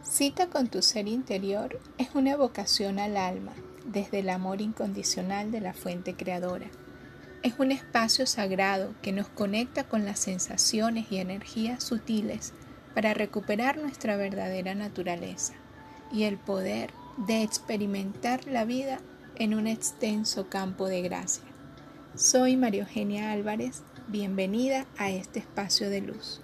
Cita con tu ser interior es una evocación al alma desde el amor incondicional de la fuente creadora. Es un espacio sagrado que nos conecta con las sensaciones y energías sutiles para recuperar nuestra verdadera naturaleza y el poder de experimentar la vida en un extenso campo de gracia. Soy María Eugenia Álvarez, bienvenida a este espacio de luz.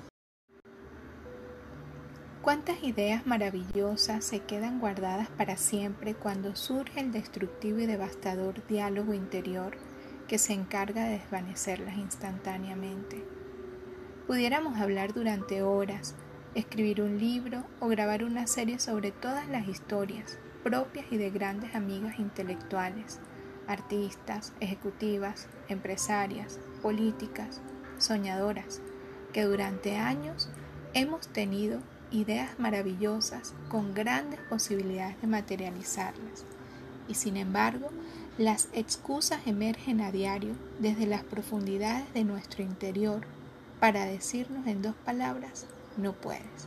¿Cuántas ideas maravillosas se quedan guardadas para siempre cuando surge el destructivo y devastador diálogo interior que se encarga de desvanecerlas instantáneamente? Pudiéramos hablar durante horas, escribir un libro o grabar una serie sobre todas las historias propias y de grandes amigas intelectuales, artistas, ejecutivas, empresarias, políticas, soñadoras, que durante años hemos tenido ideas maravillosas con grandes posibilidades de materializarlas. Y sin embargo, las excusas emergen a diario desde las profundidades de nuestro interior para decirnos en 2 palabras, no puedes.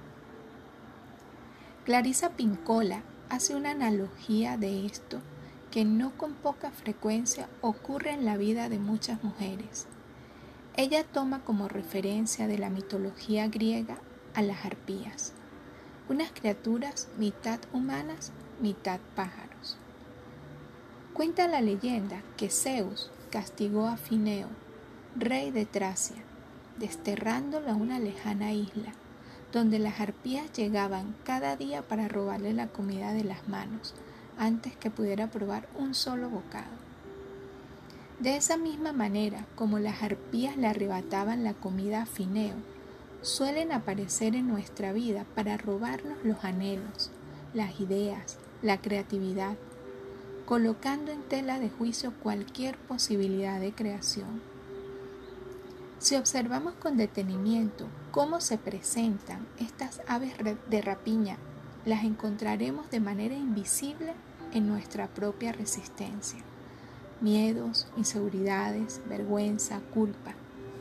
Clarisa Pinkola hace una analogía de esto que no con poca frecuencia ocurre en la vida de muchas mujeres. Ella toma como referencia de la mitología griega a las arpías, unas criaturas mitad humanas, mitad pájaros. Cuenta la leyenda que Zeus castigó a Fineo, rey de Tracia, desterrándolo a una lejana isla, donde las arpías llegaban cada día para robarle la comida de las manos, antes que pudiera probar un solo bocado. De esa misma manera como las arpías le arrebataban la comida a Fineo, suelen aparecer en nuestra vida para robarnos los anhelos, las ideas, la creatividad, colocando en tela de juicio cualquier posibilidad de creación. Si observamos con detenimiento cómo se presentan estas aves de rapiña, las encontraremos de manera invisible en nuestra propia resistencia. Miedos, inseguridades, vergüenza, culpa.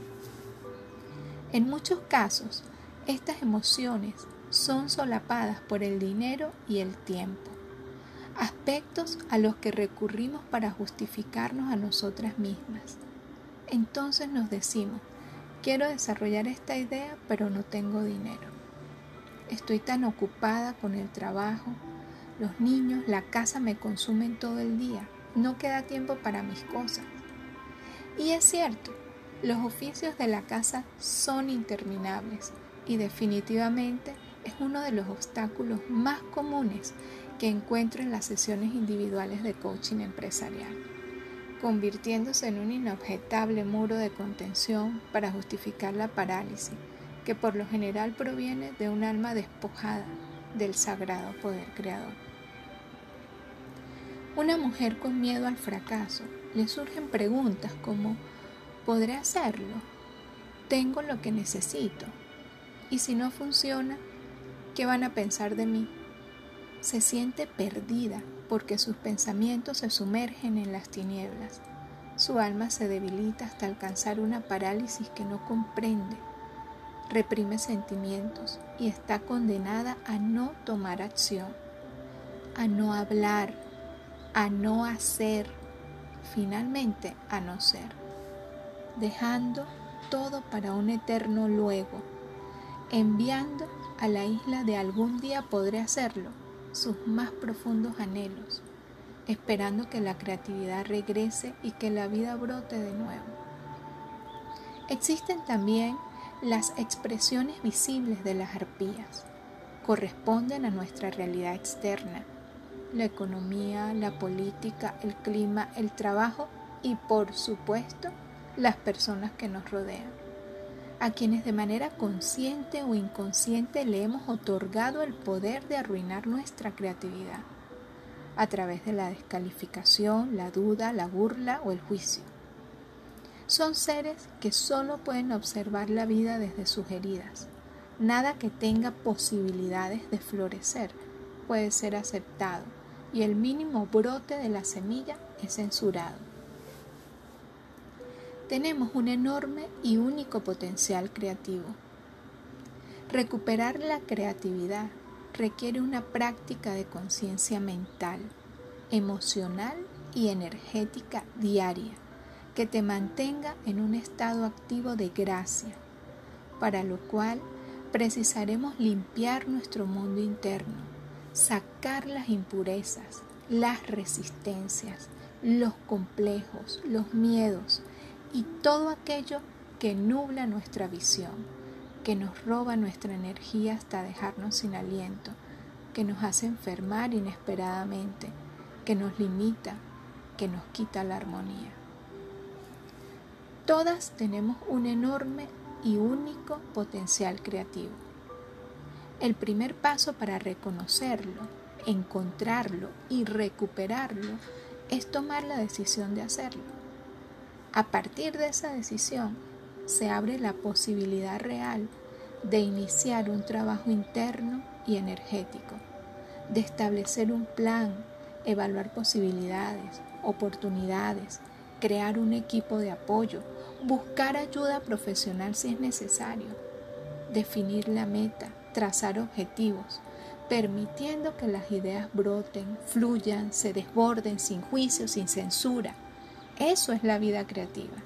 En muchos casos, estas emociones son solapadas por el dinero y el tiempo, aspectos a los que recurrimos para justificarnos a nosotras mismas. Entonces nos decimos, quiero desarrollar esta idea, pero no tengo dinero. Estoy tan ocupada con el trabajo, los niños, la casa me consumen todo el día, no queda tiempo para mis cosas. Y es cierto, los oficios de la casa son interminables y definitivamente es uno de los obstáculos más comunes que encuentro en las sesiones individuales de coaching empresarial, convirtiéndose en un inobjetable muro de contención para justificar la parálisis, que por lo general proviene de un alma despojada del sagrado poder creador. Una mujer con miedo al fracaso le surgen preguntas como ¿podré hacerlo? ¿Tengo lo que necesito? ¿Y si no funciona? ¿Qué van a pensar de mí? Se siente perdida porque sus pensamientos se sumergen en las tinieblas. Su alma se debilita hasta alcanzar una parálisis que no comprende. Reprime sentimientos y está condenada a no tomar acción, a no hablar, a no hacer, finalmente a no ser, dejando todo para un eterno luego, enviando a la isla de algún día podré hacerlo sus más profundos anhelos, esperando que la creatividad regrese y que la vida brote de nuevo. Existen también las expresiones visibles de las arpías. Corresponden a nuestra realidad externa, la economía, la política, el clima, el trabajo y, por supuesto, las personas que nos rodean, a quienes de manera consciente o inconsciente le hemos otorgado el poder de arruinar nuestra creatividad, a través de la descalificación, la duda, la burla o el juicio. Son seres que solo pueden observar la vida desde sus heridas. Nada que tenga posibilidades de florecer puede ser aceptado y el mínimo brote de la semilla es censurado. Tenemos un enorme y único potencial creativo. Recuperar la creatividad requiere una práctica de conciencia mental, emocional y energética diaria que te mantenga en un estado activo de gracia, para lo cual precisaremos limpiar nuestro mundo interno, sacar las impurezas, las resistencias, los complejos, los miedos y todo aquello que nubla nuestra visión, que nos roba nuestra energía hasta dejarnos sin aliento, que nos hace enfermar inesperadamente, que nos limita, que nos quita la armonía. Todas tenemos un enorme y único potencial creativo. El primer paso para reconocerlo, encontrarlo y recuperarlo es tomar la decisión de hacerlo. A partir de esa decisión se abre la posibilidad real de iniciar un trabajo interno y energético, de establecer un plan, evaluar posibilidades, oportunidades, crear un equipo de apoyo, buscar ayuda profesional si es necesario, definir la meta, trazar objetivos, permitiendo que las ideas broten, fluyan, se desborden sin juicio, sin censura. Eso es la vida creativa.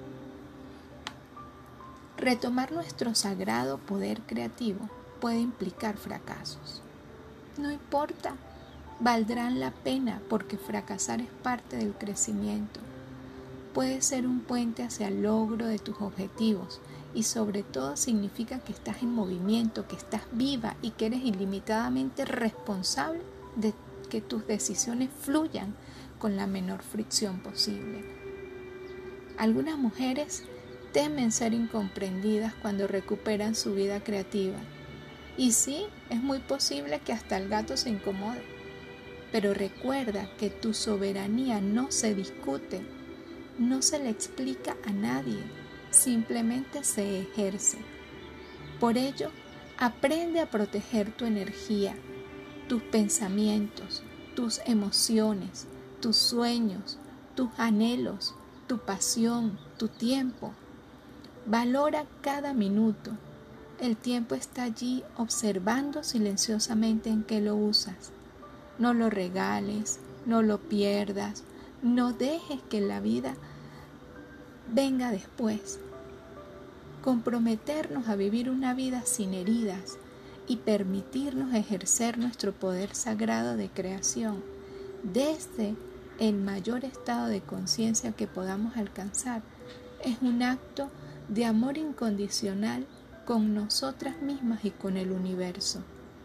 Retomar nuestro sagrado poder creativo puede implicar fracasos. No importa, valdrán la pena porque fracasar es parte del crecimiento. Puede ser un puente hacia el logro de tus objetivos y sobre todo significa que estás en movimiento, que estás viva y que eres ilimitadamente responsable de que tus decisiones fluyan con la menor fricción posible. Algunas mujeres temen ser incomprendidas cuando recuperan su vida creativa. Y sí, es muy posible que hasta el gato se incomode. Pero recuerda que tu soberanía no se discute, no se le explica a nadie, simplemente se ejerce. Por ello, aprende a proteger tu energía, tus pensamientos, tus emociones, tus sueños, tus anhelos, tu pasión, tu tiempo. Valora cada minuto. El tiempo está allí observando silenciosamente en qué lo usas. No lo regales, no lo pierdas, no dejes que la vida venga después. Comprometernos a vivir una vida sin heridas y permitirnos ejercer nuestro poder sagrado de creación desde el mayor estado de conciencia que podamos alcanzar es un acto de amor incondicional con nosotras mismas y con el universo.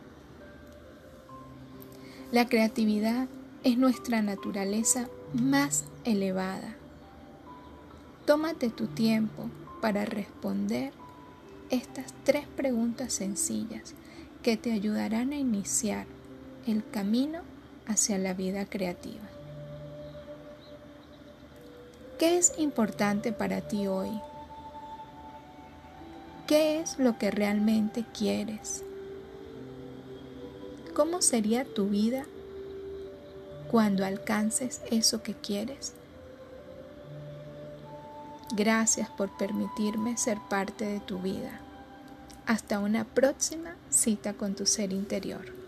La creatividad es nuestra naturaleza más elevada. Tómate tu tiempo para responder estas 3 preguntas sencillas que te ayudarán a iniciar el camino hacia la vida creativa. ¿Qué es importante para ti hoy? ¿Qué es lo que realmente quieres? ¿Cómo sería tu vida cuando alcances eso que quieres? Gracias por permitirme ser parte de tu vida. Hasta una próxima cita con tu ser interior.